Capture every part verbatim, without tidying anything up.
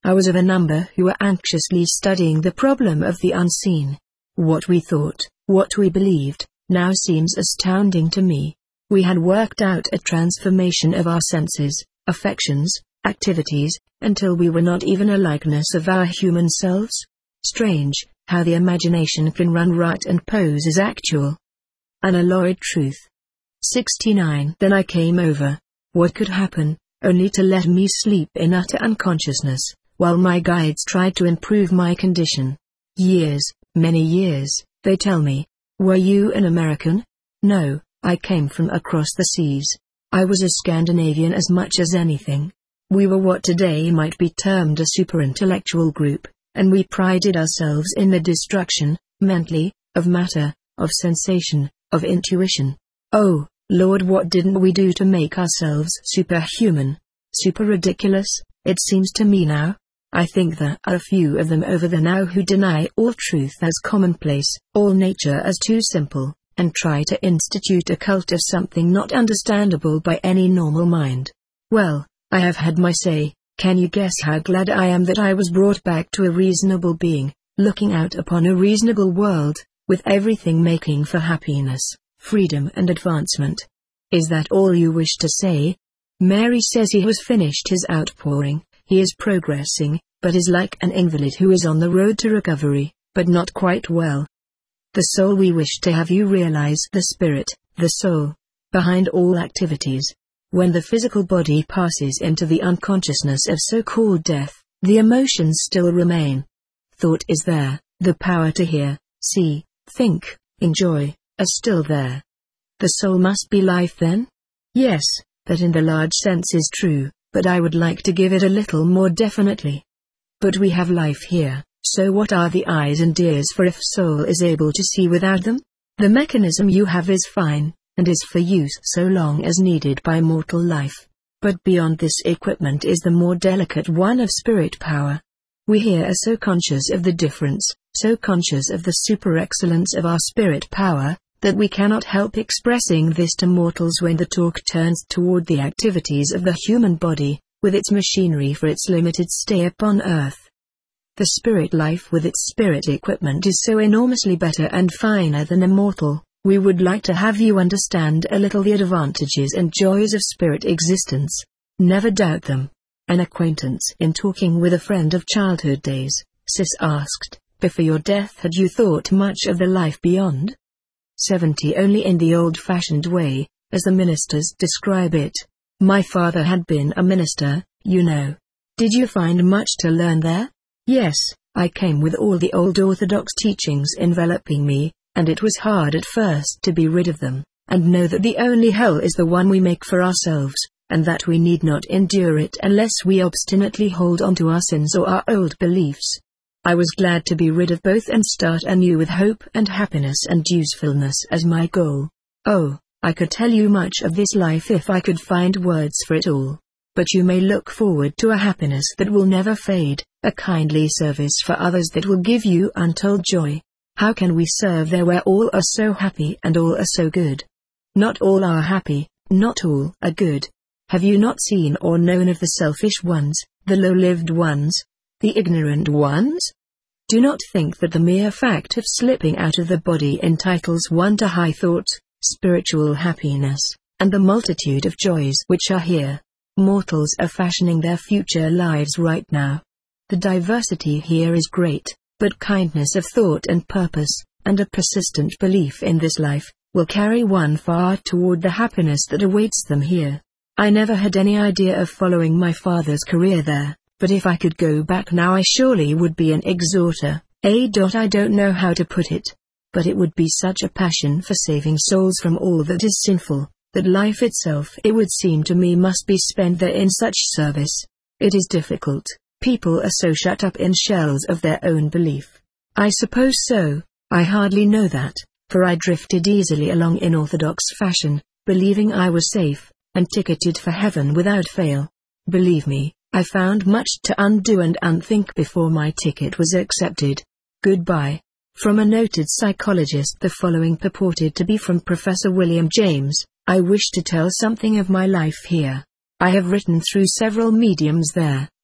I was of a number who were anxiously studying the problem of the unseen. What we thought, what we believed, now seems astounding to me. We had worked out a transformation of our senses, affections, activities, until we were not even a likeness of our human selves. Strange, how the imagination can run riot and pose as actual. Unalloyed truth. sixty-nine. Then I came over. What could happen, only to let me sleep in utter unconsciousness, while my guides tried to improve my condition. Years, many years, they tell me. Were you an American? No, I came from across the seas. I was a Scandinavian as much as anything. We were what today might be termed a superintellectual group, and we prided ourselves in the destruction, mentally, of matter, of sensation, of intuition. Oh, Lord, what didn't we do to make ourselves superhuman? Super ridiculous, it seems to me now. I think there are a few of them over there now who deny all truth as commonplace, all nature as too simple, and try to institute a cult of something not understandable by any normal mind. Well, I have had my say. Can you guess how glad I am that I was brought back to a reasonable being, looking out upon a reasonable world, with everything making for happiness, freedom and advancement? Is that all you wish to say? Mary says he has finished his outpouring. He is progressing, but is like an invalid who is on the road to recovery, but not quite well. The soul we wish to have you realize the spirit, the soul, behind all activities. When the physical body passes into the unconsciousness of so-called death, the emotions still remain. Thought is there, the power to hear, see, think, enjoy, are still there. The soul must be life then? Yes, that in the large sense is true. But I would like to give it a little more definitely. But we have life here, so what are the eyes and ears for if soul is able to see without them? The mechanism you have is fine, and is for use so long as needed by mortal life. But beyond this equipment is the more delicate one of spirit power. We here are so conscious of the difference, so conscious of the super-excellence of our spirit power, that we cannot help expressing this to mortals when the talk turns toward the activities of the human body, with its machinery for its limited stay upon earth. The spirit life with its spirit equipment is so enormously better and finer than a mortal. We would like to have you understand a little the advantages and joys of spirit existence. Never doubt them. An acquaintance in talking with a friend of childhood days, Sis asked, before your death had you thought much of the life beyond? seventy Only in the old-fashioned way, as the ministers describe it. My father had been a minister, you know. Did you find much to learn there? Yes, I came with all the old orthodox teachings enveloping me, and it was hard at first to be rid of them, and know that the only hell is the one we make for ourselves, and that we need not endure it unless we obstinately hold on to our sins or our old beliefs. I was glad to be rid of both and start anew with hope and happiness and usefulness as my goal. Oh, I could tell you much of this life if I could find words for it all. But you may look forward to a happiness that will never fade, a kindly service for others that will give you untold joy. How can we serve there where all are so happy and all are so good? Not all are happy, not all are good. Have you not seen or known of the selfish ones, the low-lived ones? The ignorant ones? Do not think that the mere fact of slipping out of the body entitles one to high thought, spiritual happiness, and the multitude of joys which are here. Mortals are fashioning their future lives right now. The diversity here is great, but kindness of thought and purpose, and a persistent belief in this life, will carry one far toward the happiness that awaits them here. I never had any idea of following my father's career there. But if I could go back now I surely would be an exhorter, a. I don't know how to put it. But it would be such a passion for saving souls from all that is sinful, that life itself it would seem to me must be spent there in such service. It is difficult, people are so shut up in shells of their own belief. I suppose so, I hardly know that, for I drifted easily along in orthodox fashion, believing I was safe, and ticketed for heaven without fail. Believe me, I found much to undo and unthink before my ticket was accepted. Goodbye. From a noted psychologist. The following purported to be from Professor William James. I wish to tell something of my life here. I have written through several mediums there,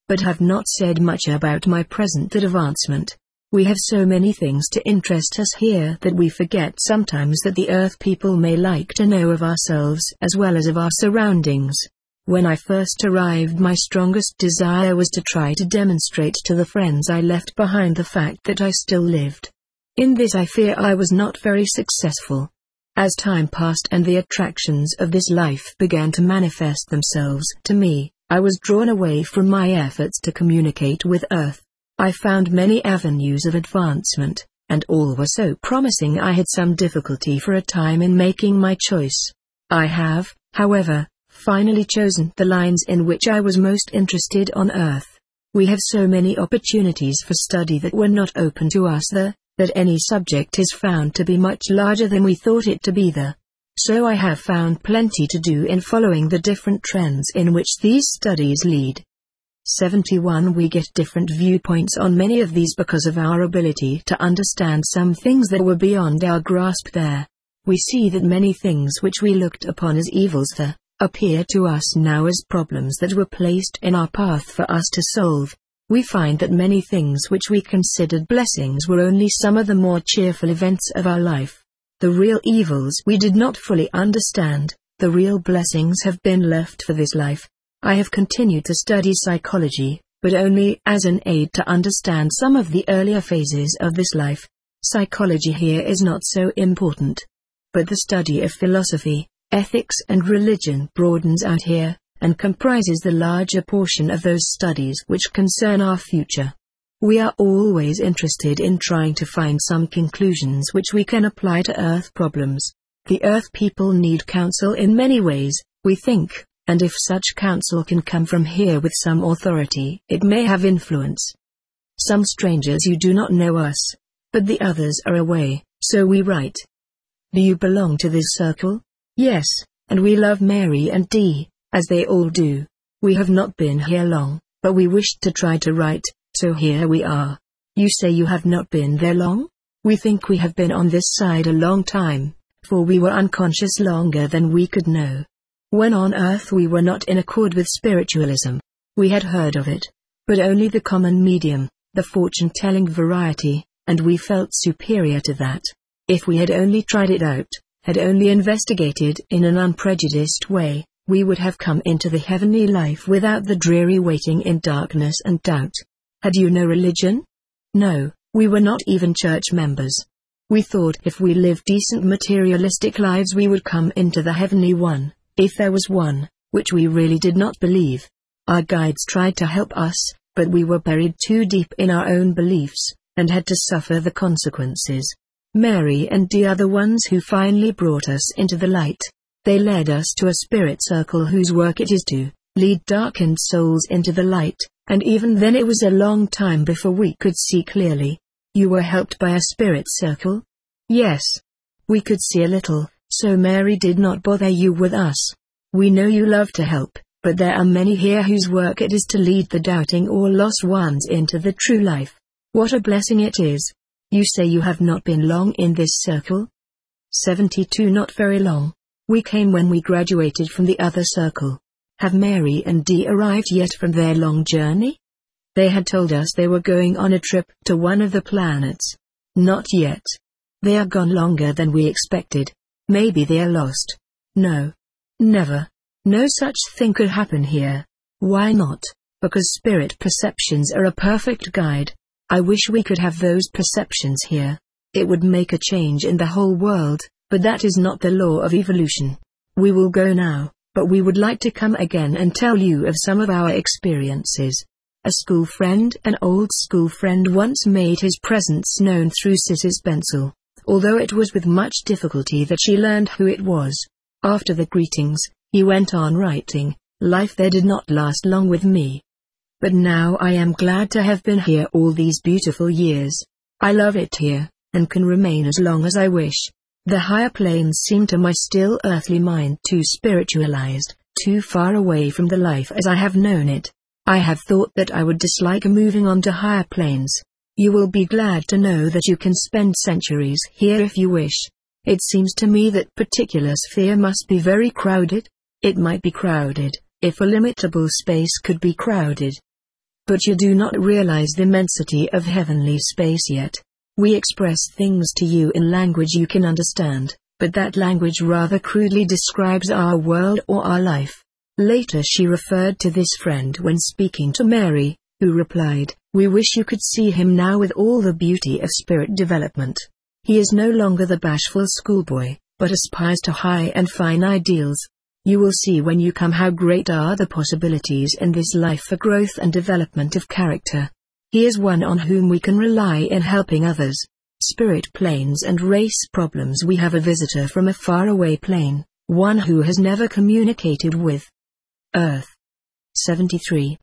but have not said much about my present advancement. We have so many things to interest us here that we forget sometimes that the Earth people may like to know of ourselves as well as of our surroundings. When I first arrived, my strongest desire was to try to demonstrate to the friends I left behind the fact that I still lived. In this I fear I was not very successful. As time passed and the attractions of this life began to manifest themselves to me, I was drawn away from my efforts to communicate with Earth. I found many avenues of advancement, and all were so promising I had some difficulty for a time in making my choice. I have, however, finally chosen the lines in which I was most interested on Earth. We have so many opportunities for study that were not open to us there, that any subject is found to be much larger than we thought it to be there. So I have found plenty to do in following the different trends in which these studies lead. seventy-one We get different viewpoints on many of these because of our ability to understand some things that were beyond our grasp there. We see that many things which we looked upon as evils there, appear to us now as problems that were placed in our path for us to solve. We find that many things which we considered blessings were only some of the more cheerful events of our life. The real evils we did not fully understand, the real blessings have been left for this life. I have continued to study psychology, but only as an aid to understand some of the earlier phases of this life. Psychology here is not so important. But the study of philosophy, ethics and religion broadens out here, and comprises the larger portion of those studies which concern our future. We are always interested in trying to find some conclusions which we can apply to Earth problems. The Earth people need counsel in many ways, we think. And if such counsel can come from here with some authority, it may have influence. Some strangers you do not know us, but the others are away, so we write. Do you belong to this circle? Yes, and we love Mary and Dee, as they all do. We have not been here long, but we wished to try to write, so here we are. You say you have not been there long? We think we have been on this side a long time, for we were unconscious longer than we could know. When on Earth we were not in accord with spiritualism. We had heard of it, but only the common medium, the fortune-telling variety, and we felt superior to that. If we had only tried it out, had only investigated in an unprejudiced way, we would have come into the heavenly life without the dreary waiting in darkness and doubt. Had you no religion? No, we were not even church members. We thought if we lived decent materialistic lives we would come into the heavenly one. If there was one, which we really did not believe. Our guides tried to help us, but we were buried too deep in our own beliefs, and had to suffer the consequences. Mary and Dee are the ones who finally brought us into the light. They led us to a spirit circle whose work it is to lead darkened souls into the light, and even then it was a long time before we could see clearly. You were helped by a spirit circle? Yes. We could see a little. So Mary did not bother you with us. We know you love to help, but there are many here whose work it is to lead the doubting or lost ones into the true life. What a blessing it is. You say you have not been long in this circle? seventy-two Not very long. We came when we graduated from the other circle. Have Mary and Dee arrived yet from their long journey? They had told us they were going on a trip to one of the planets. Not yet. They are gone longer than we expected. Maybe they are lost. No. Never. No such thing could happen here. Why not? Because spirit perceptions are a perfect guide. I wish we could have those perceptions here. It would make a change in the whole world, but that is not the law of evolution. We will go now, but we would like to come again and tell you of some of our experiences. A school friend, an old school friend once made his presence known through Sis's pencil. Although it was with much difficulty that she learned who it was. After the greetings, he went on writing, "Life there did not last long with me. But now I am glad to have been here all these beautiful years. I love it here, and can remain as long as I wish. The higher planes seem to my still earthly mind too spiritualized, too far away from the life as I have known it. I have thought that I would dislike moving on to higher planes. You will be glad to know that you can spend centuries here if you wish. It seems to me that particular sphere must be very crowded. It might be crowded, if a limitable space could be crowded. But you do not realize the immensity of heavenly space yet. We express things to you in language you can understand, but that language rather crudely describes our world or our life. Later she referred to this friend when speaking to Mary, who replied, "We wish you could see him now with all the beauty of spirit development. He is no longer the bashful schoolboy, but aspires to high and fine ideals. You will see when you come how great are the possibilities in this life for growth and development of character. He is one on whom we can rely in helping others. Spirit planes and race problems. We have a visitor from a faraway plane, one who has never communicated with Earth." seventy-three.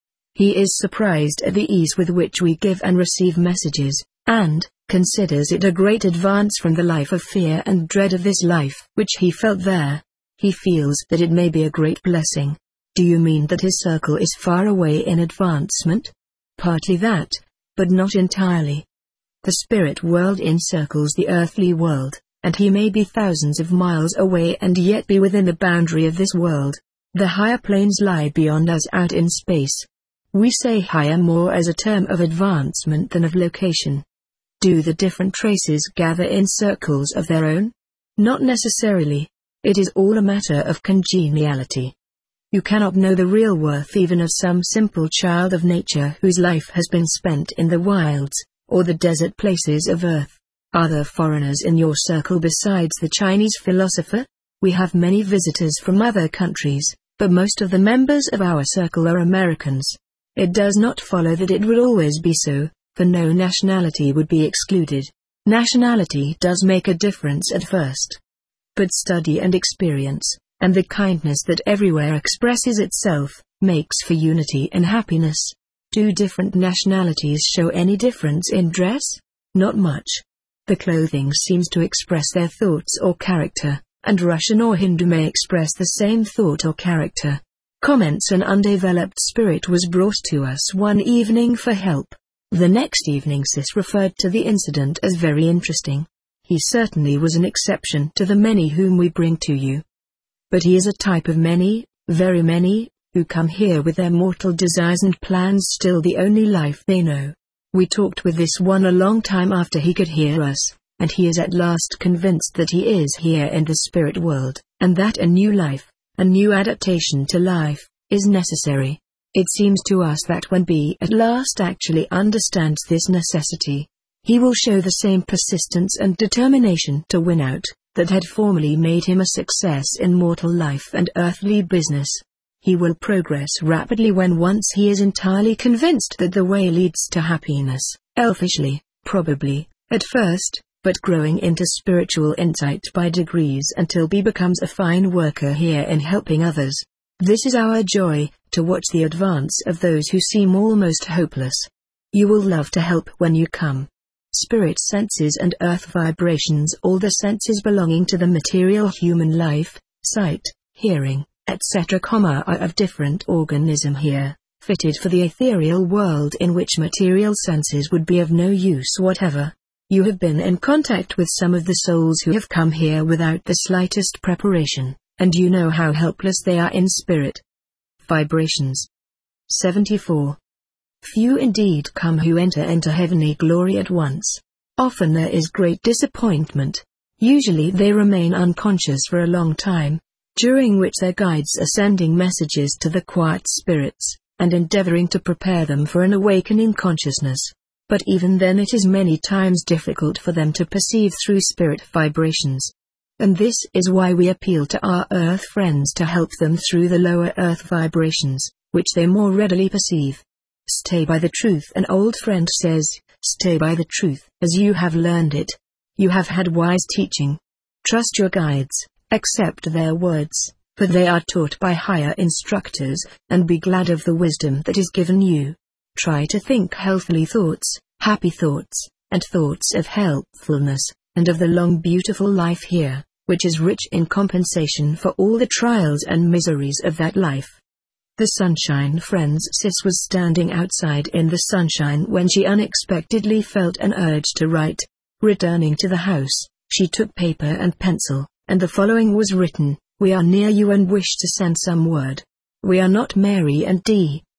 He is surprised at the ease with which we give and receive messages, and considers it a great advance from the life of fear and dread of this life which he felt there. He feels that it may be a great blessing. Do you mean that his circle is far away in advancement? Partly that, but not entirely. The spirit world encircles the earthly world, and he may be thousands of miles away and yet be within the boundary of this world. The higher planes lie beyond us out in space. We say higher more as a term of advancement than of location. Do the different traces gather in circles of their own? Not necessarily. It is all a matter of congeniality. You cannot know the real worth even of some simple child of nature whose life has been spent in the wilds, or the desert places of earth. Are there foreigners in your circle besides the Chinese philosopher? We have many visitors from other countries, but most of the members of our circle are Americans. It does not follow that it would always be so, for no nationality would be excluded. Nationality does make a difference at first. But study and experience, and the kindness that everywhere expresses itself, makes for unity and happiness. Do different nationalities show any difference in dress? Not much. The clothing seems to express their thoughts or character, and Russian or Hindu may express the same thought or character. Comments: An undeveloped spirit was brought to us one evening for help. The next evening Sis referred to the incident as very interesting. He certainly was an exception to the many whom we bring to you. But he is a type of many, very many, who come here with their mortal desires and plans, still the only life they know. We talked with this one a long time after he could hear us, and he is at last convinced that he is here in the spirit world, and that a new life, a new adaptation to life, is necessary. It seems to us that when B at last actually understands this necessity, he will show the same persistence and determination to win out, that had formerly made him a success in mortal life and earthly business. He will progress rapidly when once he is entirely convinced that the way leads to happiness, elfishly, probably, at first, but growing into spiritual insight by degrees until B becomes a fine worker here in helping others. This is our joy, to watch the advance of those who seem almost hopeless. You will love to help when you come. Spirit senses and earth vibrations, all the senses belonging to the material human life, sight, hearing, et cetera, are of different organism here, fitted for the ethereal world in which material senses would be of no use whatever. You have been in contact with some of the souls who have come here without the slightest preparation, and you know how helpless they are in spirit. Vibrations. seventy-four. Few indeed come who enter into heavenly glory at once. Often there is great disappointment. Usually they remain unconscious for a long time, during which their guides are sending messages to the quiet spirits, and endeavoring to prepare them for an awakening consciousness. But even then it is many times difficult for them to perceive through spirit vibrations. And this is why we appeal to our earth friends to help them through the lower earth vibrations, which they more readily perceive. Stay by the truth. An old friend says, stay by the truth as you have learned it. You have had wise teaching. Trust your guides, accept their words, for they are taught by higher instructors, and be glad of the wisdom that is given you. Try to think healthily thoughts, happy thoughts, and thoughts of helpfulness, and of the long beautiful life here, which is rich in compensation for all the trials and miseries of that life. The sunshine friends. Sis was standing outside in the sunshine when she unexpectedly felt an urge to write. Returning to the house, she took paper and pencil, and the following was written: We are near you and wish to send some word. We are not Mary and Dee,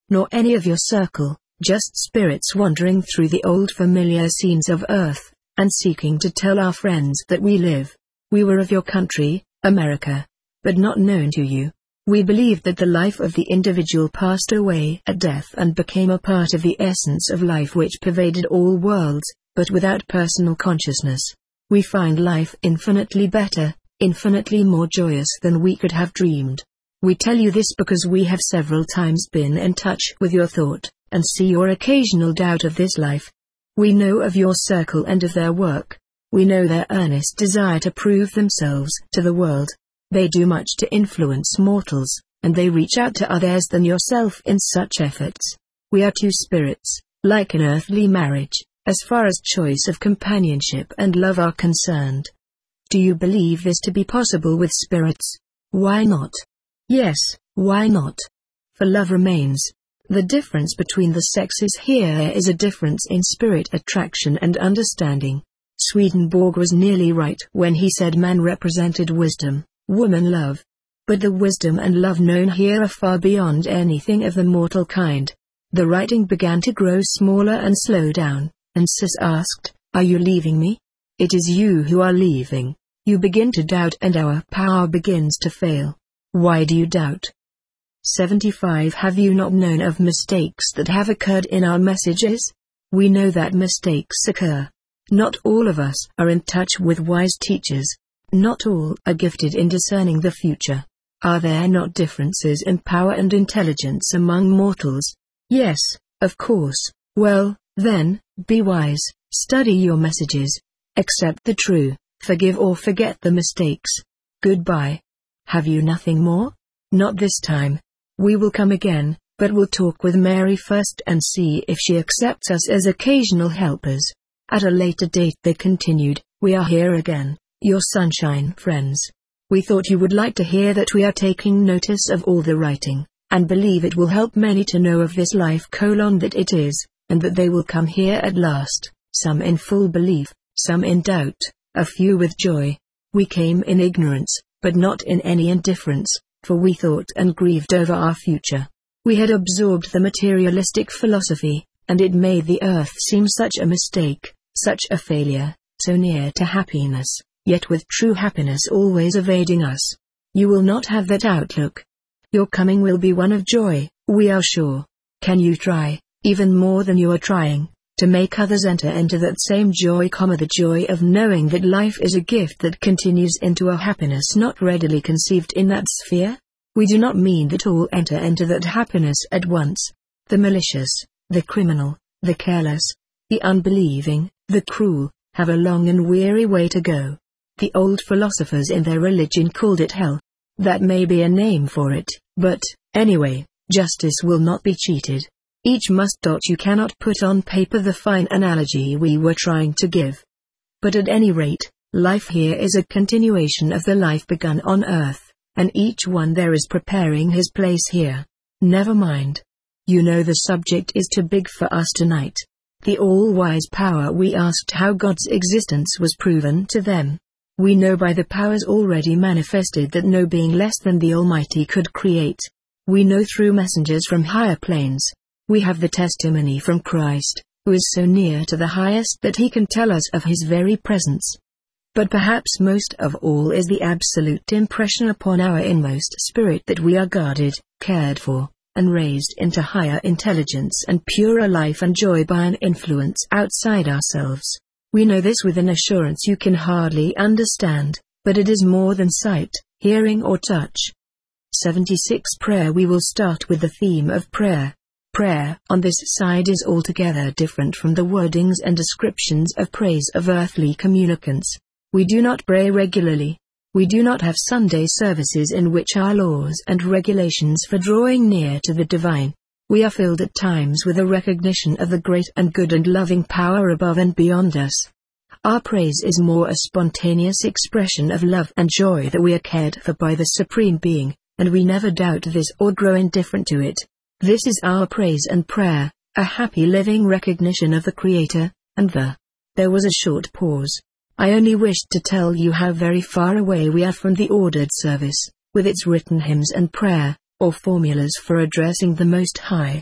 nor any of your circle, just spirits wandering through the old familiar scenes of earth, and seeking to tell our friends that we live. We were of your country, America, but not known to you. We believed that the life of the individual passed away at death and became a part of the essence of life which pervaded all worlds, but without personal consciousness. We find life infinitely better, infinitely more joyous than we could have dreamed. We tell you this because we have several times been in touch with your thought, and see your occasional doubt of this life. We know of your circle and of their work. We know their earnest desire to prove themselves to the world. They do much to influence mortals, and they reach out to others than yourself in such efforts. We are two spirits, like an earthly marriage, as far as choice of companionship and love are concerned. Do you believe this to be possible with spirits? Why not? Yes, why not? For love remains. The difference between the sexes here is a difference in spirit attraction and understanding. Swedenborg was nearly right when he said man represented wisdom, woman love. But the wisdom and love known here are far beyond anything of the mortal kind. The writing began to grow smaller and slow down, and Sis asked, "Are you leaving me? It is you who are leaving. You begin to doubt and our power begins to fail. Why do you doubt?" seventy-five Have you not known of mistakes that have occurred in our messages? We know that mistakes occur. Not all of us are in touch with wise teachers. Not all are gifted in discerning the future. Are there not differences in power and intelligence among mortals? Yes, of course. Well, then, be wise, study your messages. Accept the true, forgive or forget the mistakes. Goodbye. Have you nothing more? Not this time. We will come again, but we'll talk with Mary first and see if she accepts us as occasional helpers. At a later date they continued, "We are here again, your sunshine friends. We thought you would like to hear that we are taking notice of all the writing, and believe it will help many to know of this life colon that it is, and that they will come here at last, some in full belief, some in doubt, a few with joy. We came in ignorance, but not in any indifference, for we thought and grieved over our future. We had absorbed the materialistic philosophy, and it made the earth seem such a mistake, such a failure, so near to happiness, yet with true happiness always evading us. You will not have that outlook. Your coming will be one of joy, we are sure. Can you try, even more than you are trying, to make others enter into that same joy, the joy of knowing that life is a gift that continues into a happiness not readily conceived in that sphere? We do not mean that all enter into that happiness at once. The malicious, the criminal, the careless, the unbelieving, the cruel, have a long and weary way to go. The old philosophers in their religion called it hell. That may be a name for it, but, anyway, justice will not be cheated. Each must. You cannot put on paper the fine analogy we were trying to give. But at any rate, life here is a continuation of the life begun on earth, and each one there is preparing his place here. Never mind. You know the subject is too big for us tonight. The all-wise power, we asked how God's existence was proven to them. We know by the powers already manifested that no being less than the Almighty could create. We know through messengers from higher planes. We have the testimony from Christ, who is so near to the highest that he can tell us of his very presence. But perhaps most of all is the absolute impression upon our inmost spirit that we are guarded, cared for, and raised into higher intelligence and purer life and joy by an influence outside ourselves. We know this with an assurance you can hardly understand, but it is more than sight, hearing or touch. seventy-six Prayer. We will start with the theme of prayer. Prayer on this side is altogether different from the wordings and descriptions of praise of earthly communicants. We do not pray regularly. We do not have Sunday services in which our laws and regulations for drawing near to the divine. We are filled at times with a recognition of the great and good and loving power above and beyond us. Our praise is more a spontaneous expression of love and joy that we are cared for by the Supreme Being, and we never doubt this or grow indifferent to it. This is our praise and prayer, a happy living recognition of the Creator, and the... There was a short pause. I only wished to tell you how very far away we are from the ordered service, with its written hymns and prayer, or formulas for addressing the Most High.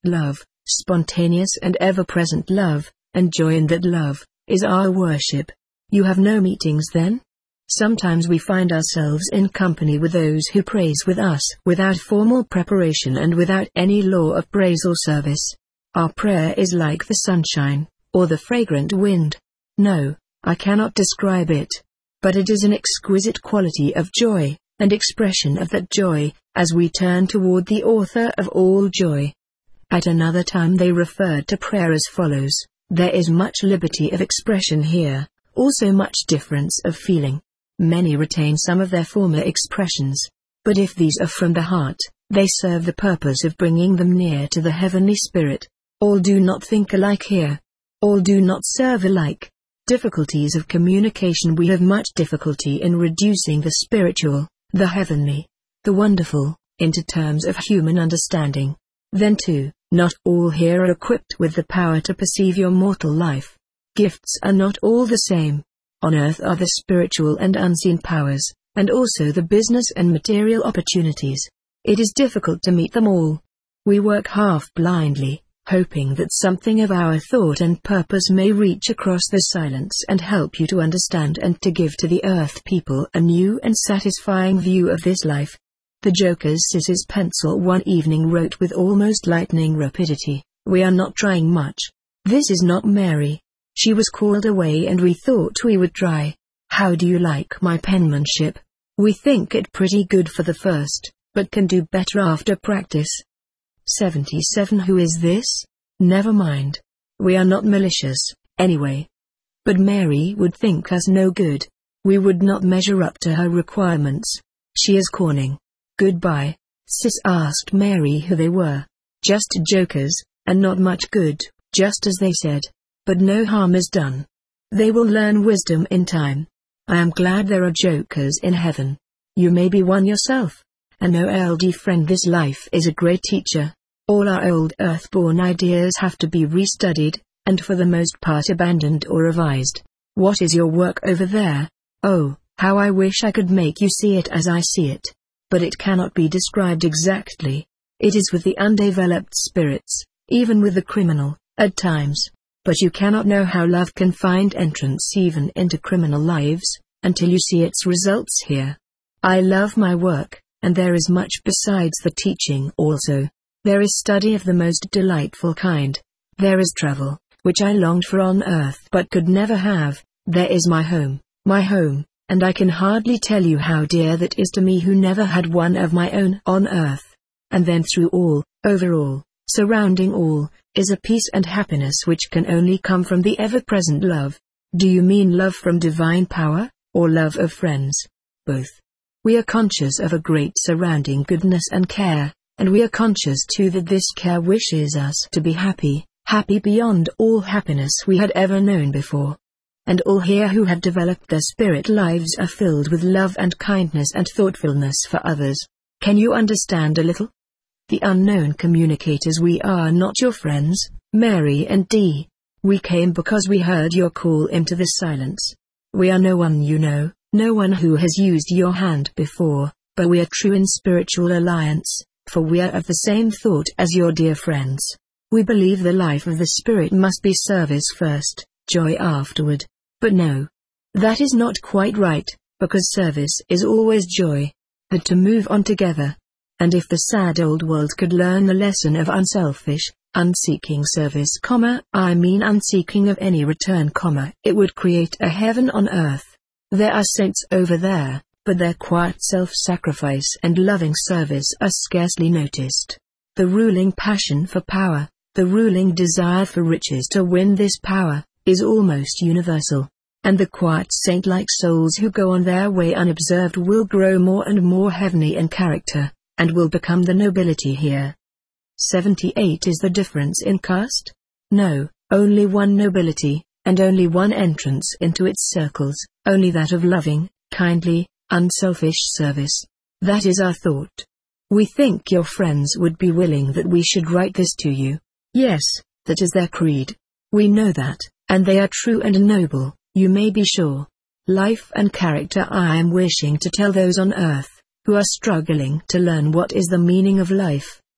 love, spontaneous and ever-present love, and joy in that love, is our worship. You have no meetings then? Sometimes we find ourselves in company with those who praise with us without formal preparation and without any law of praise or service. Our prayer is like the sunshine, or the fragrant wind. No, I cannot describe it. But it is an exquisite quality of joy, and expression of that joy, as we turn toward the author of all joy. At another time they referred to prayer as follows: there is much liberty of expression here, also much difference of feeling. Many retain some of their former expressions, but if these are from the heart, they serve the purpose of bringing them near to the heavenly spirit. All do not think alike here. All do not serve alike. Difficulties of communication. We have much difficulty in reducing the spiritual, the heavenly, the wonderful, into terms of human understanding. Then too, not all here are equipped with the power to perceive your mortal life. Gifts are not all the same. On earth are the spiritual and unseen powers, and also the business and material opportunities. It is difficult to meet them all. We work half blindly, hoping that something of our thought and purpose may reach across the silence and help you to understand and to give to the earth people a new and satisfying view of this life. The joker's Sis's pencil one evening wrote with almost lightning rapidity, "We are not trying much. This is not Mary. She was called away and we thought we would try. How do you like my penmanship? We think it pretty good for the first, but can do better after practice." seventy-seven Who is this? Never mind. We are not malicious, anyway. But Mary would think us no good. We would not measure up to her requirements. She is corning. Goodbye. Sis asked Mary who they were. Just jokers, and not much good, just as they said. But no harm is done. They will learn wisdom in time. I am glad there are jokers in heaven. You may be one yourself. And oh L D friend, this life is a great teacher. All our old earth-born ideas have to be restudied, and for the most part abandoned or revised. What is your work over there? Oh, how I wish I could make you see it as I see it. But it cannot be described exactly. It is with the undeveloped spirits, even with the criminal, at times. But you cannot know how love can find entrance even into criminal lives, until you see its results here. I love my work, and there is much besides the teaching also. There is study of the most delightful kind. There is travel, which I longed for on earth but could never have. There is my home, my home, and I can hardly tell you how dear that is to me who never had one of my own on earth. And then through all, over all, surrounding all, is a peace and happiness which can only come from the ever-present love. Do you mean love from divine power, or love of friends? Both. We are conscious of a great surrounding goodness and care, and we are conscious too that this care wishes us to be happy, happy beyond all happiness we had ever known before. And all here who have developed their spirit lives are filled with love and kindness and thoughtfulness for others. Can you understand a little? The unknown communicators, we are not your friends, Mary and Dee. We came because we heard your call into the silence. We are no one you know, no one who has used your hand before, but we are true in spiritual alliance, for we are of the same thought as your dear friends. We believe the life of the spirit must be service first, joy afterward. But no. That is not quite right, because service is always joy. But to move on together. And if the sad old world could learn the lesson of unselfish, unseeking service, comma, I mean unseeking of any return, comma, it would create a heaven on earth. There are saints over there, but their quiet self-sacrifice and loving service are scarcely noticed. The ruling passion for power, the ruling desire for riches to win this power, is almost universal. And the quiet saint-like souls who go on their way unobserved will grow more and more heavenly in character, and will become the nobility here. seventy-eight Is the difference in caste? No, only one nobility, and only one entrance into its circles, only that of loving, kindly, unselfish service. That is our thought. We think your friends would be willing that we should write this to you. Yes, that is their creed. We know that, and they are true and noble, you may be sure. Life and character I am wishing to tell those on earth, who are struggling to learn what is the meaning of life,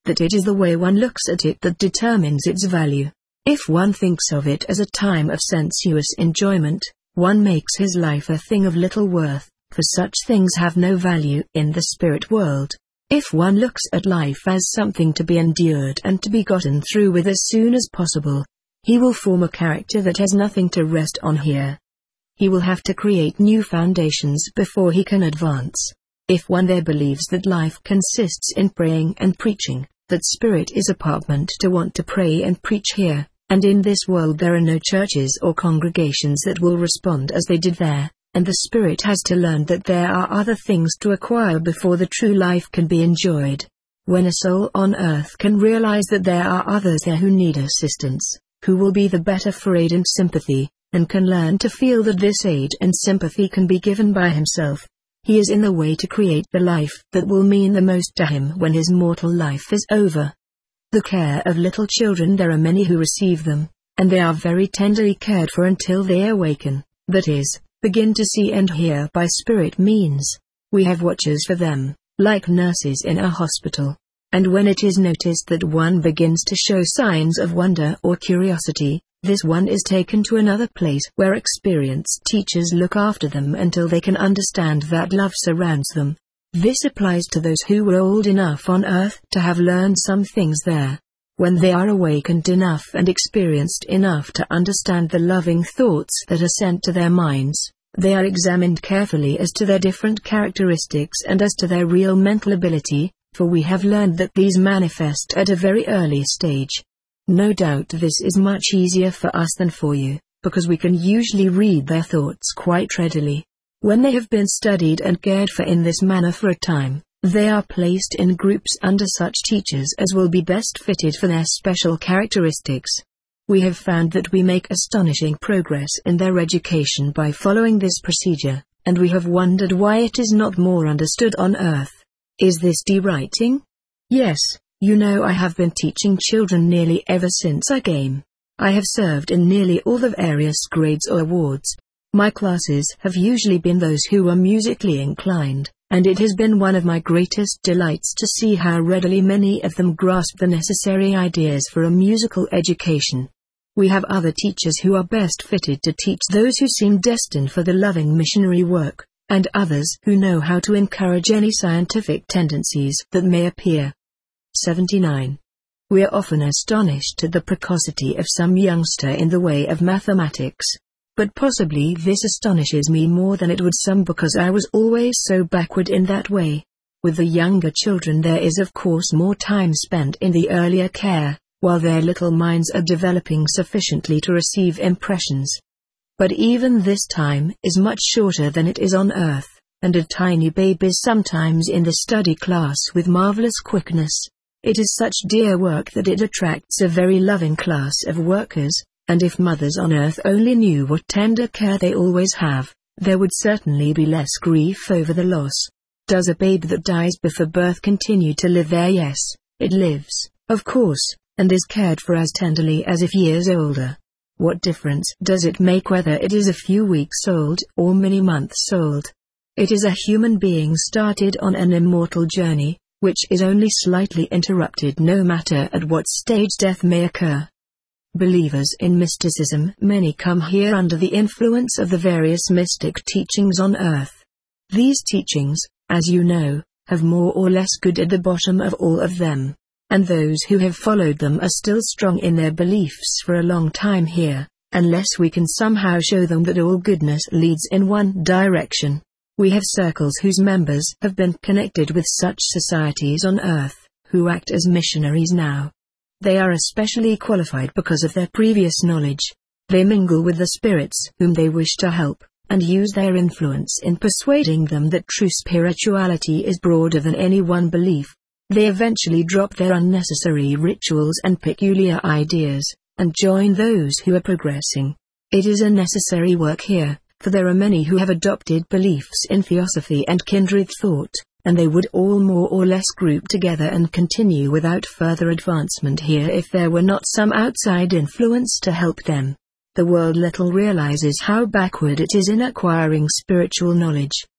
that it is the way one looks at it that determines its value. If one thinks of it as a time of sensuous enjoyment, one makes his life a thing of little worth, for such things have no value in the spirit world. If one looks at life as something to be endured and to be gotten through with as soon as possible, he will form a character that has nothing to rest on here. He will have to create new foundations before he can advance. If one there believes that life consists in praying and preaching, that spirit is apartment to want to pray and preach here, and in this world there are no churches or congregations that will respond as they did there, and the spirit has to learn that there are other things to acquire before the true life can be enjoyed. When a soul on earth can realize that there are others there who need assistance, who will be the better for aid and sympathy, and can learn to feel that this aid and sympathy can be given by himself, he is in the way to create the life that will mean the most to him when his mortal life is over. The care of little children, there are many who receive them, and they are very tenderly cared for until they awaken, that is, begin to see and hear by spirit means. We have watchers for them, like nurses in a hospital. And when it is noticed that one begins to show signs of wonder or curiosity, this one is taken to another place where experienced teachers look after them until they can understand that love surrounds them. This applies to those who were old enough on earth to have learned some things there. When they are awakened enough and experienced enough to understand the loving thoughts that are sent to their minds, they are examined carefully as to their different characteristics and as to their real mental ability, for we have learned that these manifest at a very early stage. No doubt this is much easier for us than for you, because we can usually read their thoughts quite readily. When they have been studied and cared for in this manner for a time, they are placed in groups under such teachers as will be best fitted for their special characteristics. We have found that we make astonishing progress in their education by following this procedure, and we have wondered why it is not more understood on earth. Is this de-writing? Yes. You know, I have been teaching children nearly ever since I came. I have served in nearly all the various grades or wards. My classes have usually been those who are musically inclined, and it has been one of my greatest delights to see how readily many of them grasp the necessary ideas for a musical education. We have other teachers who are best fitted to teach those who seem destined for the loving missionary work, and others who know how to encourage any scientific tendencies that may appear. seventy-nine. We are often astonished at the precocity of some youngster in the way of mathematics. But possibly this astonishes me more than it would some because I was always so backward in that way. With the younger children there is of course more time spent in the earlier care, while their little minds are developing sufficiently to receive impressions. But even this time is much shorter than it is on earth, and a tiny baby is sometimes in the study class with marvelous quickness. It is such dear work that it attracts a very loving class of workers, and if mothers on earth only knew what tender care they always have, there would certainly be less grief over the loss. Does a baby that dies before birth continue to live there? Yes, it lives, of course, and is cared for as tenderly as if years older. What difference does it make whether it is a few weeks old or many months old? It is a human being started on an immortal journey, which is only slightly interrupted no matter at what stage death may occur. Believers in mysticism, many come here under the influence of the various mystic teachings on earth. These teachings, as you know, have more or less good at the bottom of all of them, and those who have followed them are still strong in their beliefs for a long time here, unless we can somehow show them that all goodness leads in one direction. We have circles whose members have been connected with such societies on earth, who act as missionaries now. They are especially qualified because of their previous knowledge. They mingle with the spirits whom they wish to help, and use their influence in persuading them that true spirituality is broader than any one belief. They eventually drop their unnecessary rituals and peculiar ideas, and join those who are progressing. It is a necessary work here, for there are many who have adopted beliefs in theosophy and kindred thought, and they would all more or less group together and continue without further advancement here if there were not some outside influence to help them. The world little realizes how backward it is in acquiring spiritual knowledge.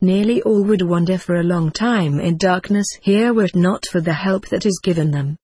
Nearly all would wander for a long time in darkness here were it not for the help that is given them.